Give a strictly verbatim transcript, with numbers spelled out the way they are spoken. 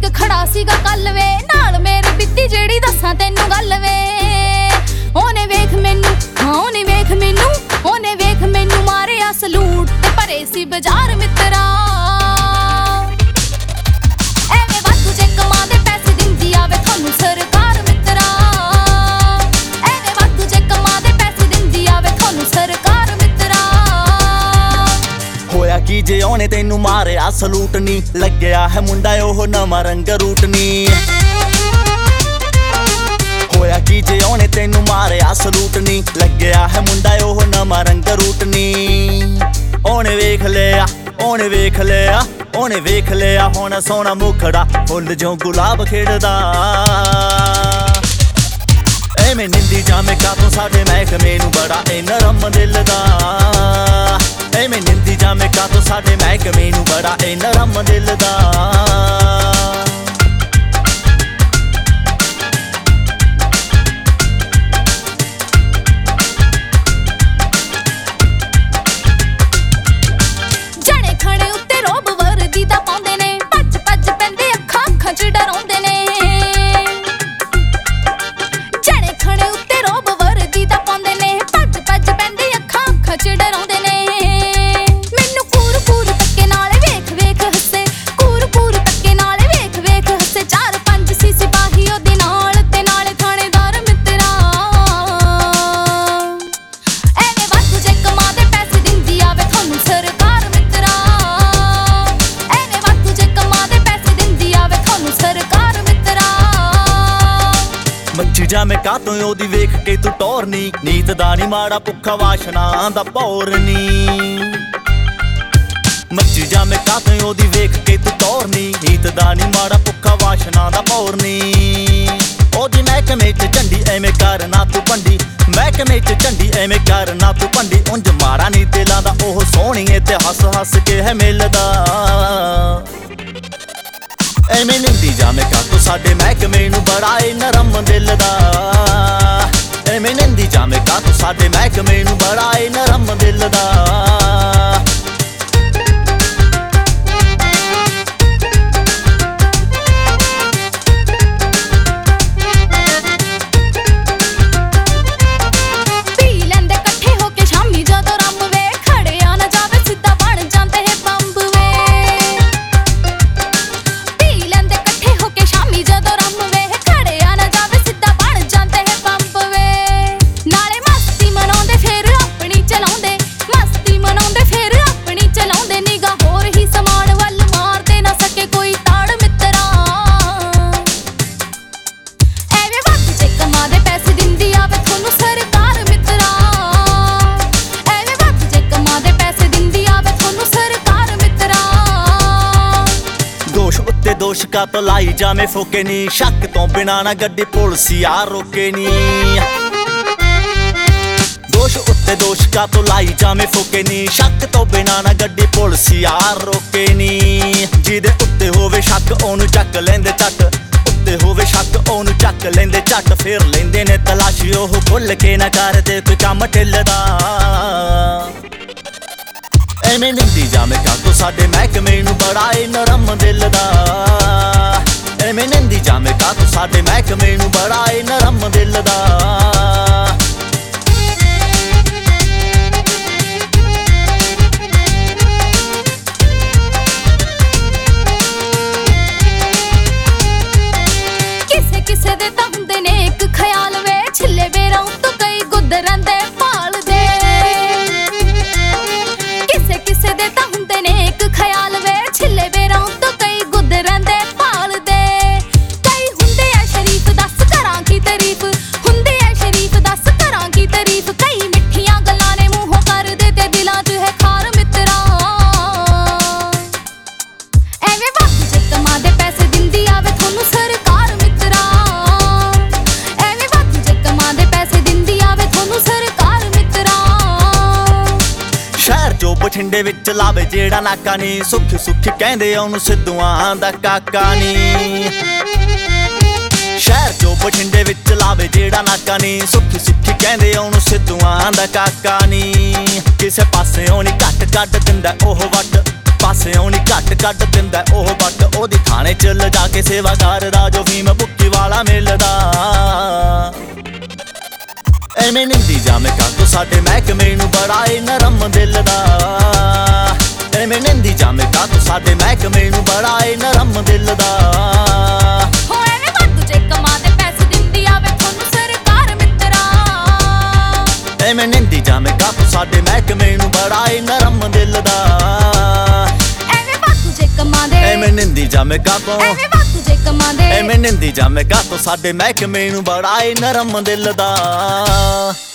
खड़ा सीगा कल वे नाल मेरे पित्ती जेड़ी दस्सां तैनू गल वे ओने वेख मैनू हाँ ओने वेख मैनू ओने वेख मैनू मारिया सलूट ते भरे सी बाजार मित्रा एवें वाधू जे कमां दे पैसे दिंदी आवे थानू सरकार मित्रा एवें वाधू जे कमां दे पैसे दिंदी आवे थानू सरकार मित्रा होया की जे ओने तैनू मारिया सलूट नी लग्या है मुंडा ओह नवां रंग रूट नी होया की जे ओने तैनू मारिया सलूट नी लग्या है मुंडा ओह नवां रंग रूट नी ओने वेख लिया ओने वेख लिया ओने वेख लिया हुण सोहना मुखड़ा फुल जो गुलाब खिड़दा एवें निंदी जामे कातों साडे महकमे नू बड़ा ए नरम दिल दा एवें निंदी जामे कातों साडे महकमे नू बड़ा ए नरम दिल दा जणे खणे उत्ते रोब वर्दी दा पाउंदे ने भज भज पैंदे अखां अखां च डराउंदे ने जणे खणे उत्ते रोब वर्दी दा पाउंदे ने भज भज पैंदे अखां अखां च डराउंदे ने मैनू कूर कूर तक्के नाल वेख वेख हੱਸੇ कूर कूर तक्के नाल वेख वेख हੱਸੇ चार पंज सी सिपाही ओदे नाल ते नाले थाणेदार मित्रा एवें वाधू जे कमां दे पैसे दिंदी आवे थानू सरकार मित्रा एवें वाधू जे कमां दे पैसे दिंदी आवे थानू सरकार मित्रा मच्छी जामे कातों ओदी वेख के तू टोरनी नीत दा नी माड़ा भुखा वाशना दा पौर नी मच्छी जामे कातों ओदी वेख के तू टोरनी नीत दा नी माड़ा भुखा वाशना दा पौर नी ओदी महकमे च झंडी एवें कर ना तू पंडी महकमे च झंडी एवें कर ना तू पंडी उंज माड़ा नी दिलां दा ओह सोहणीए ते हस हस के है मिलदा एवें निंदी जामे कातों साडे महकमे नू बड़ा ए नरम दिल दा एवें निंदी जामे कातों साडे महकमे नू बड़ा ए नरम दिल दा पी लैंदे कट्ठे होके शामी जदों रंब वे खड़िया ना जावे सिद्धा बन जांदे है बंब वे पी लैंदे कट्ठे होके शामी जदों रंब वे खड़िया ना जावे सिद्धा बन जांदे है बंब वे नाले मस्ती मनाउंदे फिर अपनी चलाउंदे मस्ती मनाउंदे फिर अपनी चलाउंदे निगाह होर ही समान वल मारदे ना सके कोई ताड़ मित्रा एवें वाधू जे कमां दे पैसे दिंदी आवे थानू सरकार मित्रा एवें वाधू जे कमां दे पैसे दिंदी आवे थानू सरकार मित्रा दोष उत्ते दोष का तो लाई जामे फोके नी शक तो बिना ना गड्डी पुलिस यार रोके नी दोष उत्ते दोष का तो लाई जामे फोके नी शक तो बिना ना गड्डी पुलिस यार रोके नी जिदे उत्ते होवे शक ओनू चक लेंदे झट उत्ते होवे शक ओनू चक लेंदे झट फिर लेंदे ने तलाशी ओह खुल के ना करदे कोई कम ढिलदा एवें निंदी जामे कातों साडे महकमे नू बड़ा ए नरम दिल दा एवें निंदी जामे कातों साडे महकमे नू बड़ा ए नरम दिल दा किसे किसे दे तां हुंदे ने इक ख्याल वे छिल्ले बेरां तो कई गुदरां दे भाल दे किसे किसे दे तां हुंदे ने इक ख्याल वे छिल्ले बेरां तो कई गुदरां दे भाल दे कई हुंदे आ शरीफ दस करां की तारीफ हुंदे आ शरीफ दस करां की तारीफ कई मिठियां गल्लां ने मूंहों कर दे ते दिलां च है खार मित्रा एवें वाधू जे कमां दे पैसे दिंदी आवे थानू सरकार मित्रा एवें वाधू जे कमां दे पैसे दिंदी आवे थानू सरकार मित्रा शहर जो बठिंडे विच लावे जेड़ा नाका नी सुख सुख कहंदे ओनू सिद्धूआं दा काका नी शहर जो बठिंडे विच लावे जेड़ा नाका नी सुख सुख कहंदे ओनू सिद्धूआं दा काका नी किसे पासे ओनी घट कट दिंदा ओह वट ਪਾਸੇ ਆਉਣੀ ਘੱਟ ਕੱਢ ਦਿੰਦਾ ਉਹ ਬੱਟ ਉਹਦੀ ਥਾਣੇ ਚ ਲਿਜਾ ਕੇ ਸੇਵਾਦਾਰ ਰਾਜੋ ਭੀਮ ਬੁੱਕੀ ਵਾਲਾ ਮਿਲਦਾ ਐਵੇਂ ਨਿੰਦੀ ਜਾਵੇਂ ਕਾਤੋਂ ਸਾਡੇ ਮਹਿਕਮੇ ਨੂੰ ਬੜਾ ਏ ਨਰਮ ਦਿਲ ਦਾ ਐਵੇਂ ਨਿੰਦੀ ਜਾਵੇਂ ਕਾਤੋਂ ਸਾਡੇ ਮਹਿਕਮੇ ਨੂੰ ਬੜਾ ਏ ਨਰਮ ਦਿਲ ਦਾ ਹੋ ਐਵੇਂ ਵਾਧੂ ਜੇ ਕਮਾ ਦੇ ਪੈਸੇ ਦਿੰਦੀ ਆਵੇ ਤੁਹਾਨੂੰ ਸਰਕਾਰ ਮਿੱਤਰਾ ਐਵੇਂ ਨਿੰਦੀ ਜਾਵੇਂ ਕਾਤੋਂ ਸਾਡੇ ਮਹਿਕਮੇ ਨੂੰ ਬੜਾ ਏ ਨਰਮ ਦਿਲ ਦਾ ਐਵੇਂ ਵਾਧੂ ਜੇ ਕਮਾ ਦੇ ਐਵੇਂ ਨਿੰਦੀ ਜਾਵੇਂ ਕਾਤੋਂ ਐਵੇਂ ਵਾਧੂ ਜੇ ਕਮਾ ਦੇ ਐਵੇਂ ਨਿੰਦੀ ਜਾਵੇਂ ਕਾਤੋਂ ਸਾਡੇ ਮਹਿਕਮੇ ਨੂੰ ਬੜਾ ਏ ਨਰਮ ਦਿਲ ਦਾ